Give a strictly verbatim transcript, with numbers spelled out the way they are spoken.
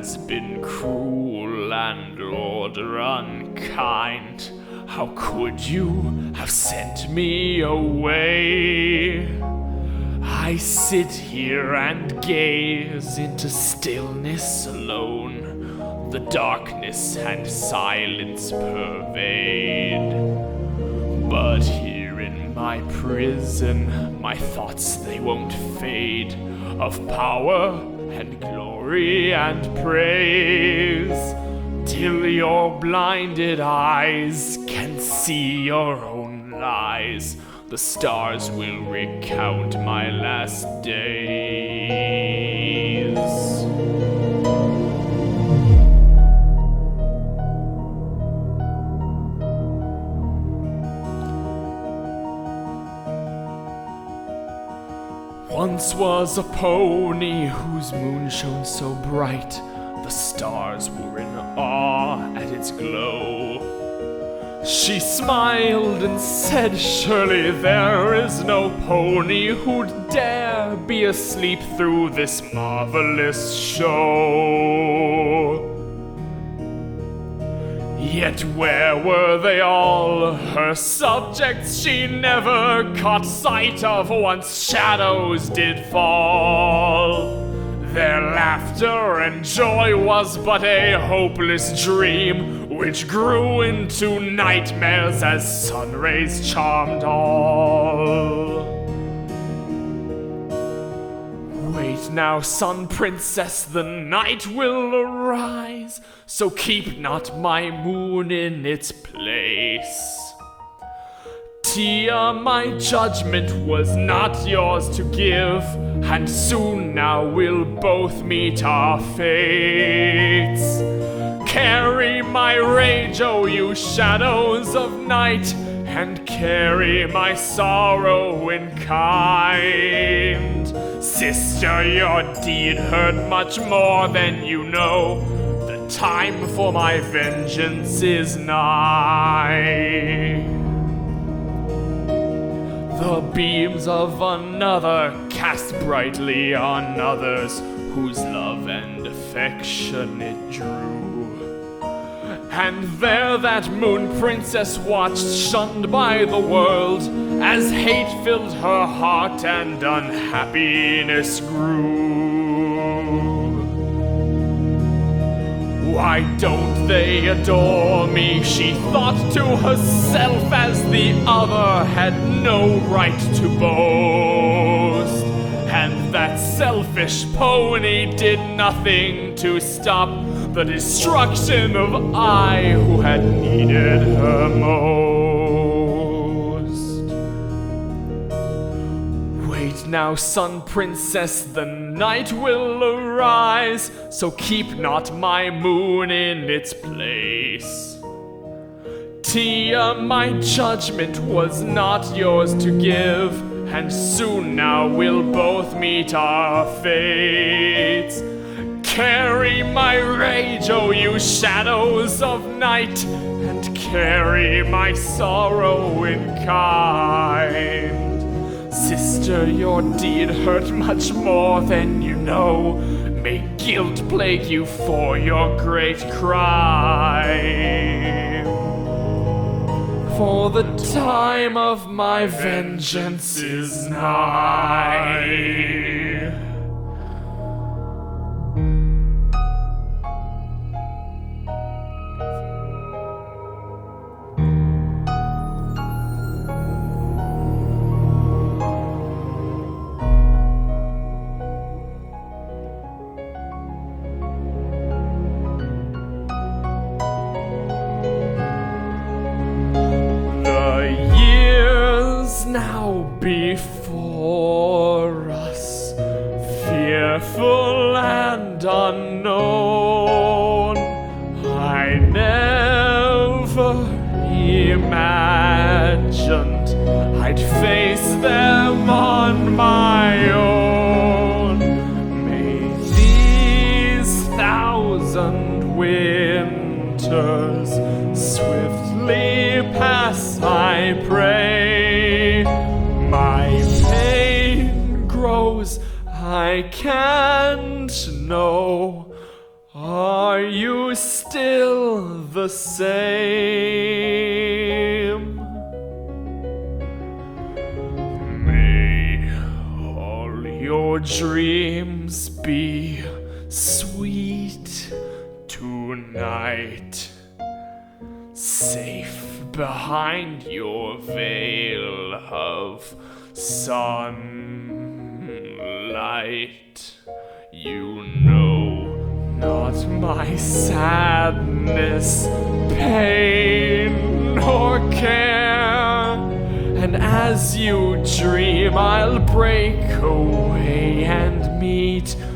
has been cruel and Lord unkind. How could you have sent me away? I sit here and gaze into stillness alone. The darkness and silence pervade. But here in my prison, my thoughts they won't fade, of power and glory and praise, till your blinded eyes can see your own lies. The stars will recount my last days. Once was a pony whose moon shone so bright, the stars were in awe at its glow. She smiled and said, surely there is no pony who'd dare be asleep through this marvelous show. Yet where were they all? Her subjects she never caught sight of once shadows did fall. Their laughter and joy was but a hopeless dream, which grew into nightmares as sun rays charmed all. Wait now, Sun Princess, the night will arise, so keep not my moon in its place. Tia, my judgment was not yours to give, and soon now we'll both meet our fates. Carry my rage, oh you shadows of night, and carry my sorrow in kind. Sister, your deed hurt much more than you know. The time for my vengeance is nigh. The beams of another cast brightly on others, whose love and affection it drew. And there that moon princess watched, shunned by the world, as hate filled her heart and unhappiness grew. Why don't they adore me? She thought to herself, as the other had no right to boast. And that selfish pony did nothing to stop the destruction of I who had needed her most. Wait now, Sun Princess, the night will arise, so keep not my moon in its place. Tia, my judgment was not yours to give, and soon now we'll both meet our fates. Carry my rage, oh you shadows of night, and carry my sorrow in kind. Sister, your deed hurt much more than you know. May guilt plague you for your great crime. For the time of my vengeance is nigh. Now before us, fearful and unknown, I never imagined I'd face them on my own. May these thousand winters swiftly pass, I pray. My pain grows, I can't know. you still the same? May all your dreams be sweet tonight, safe behind your veil of sunlight. You know not my sadness, pain, or care. And as you dream, I'll break away and meet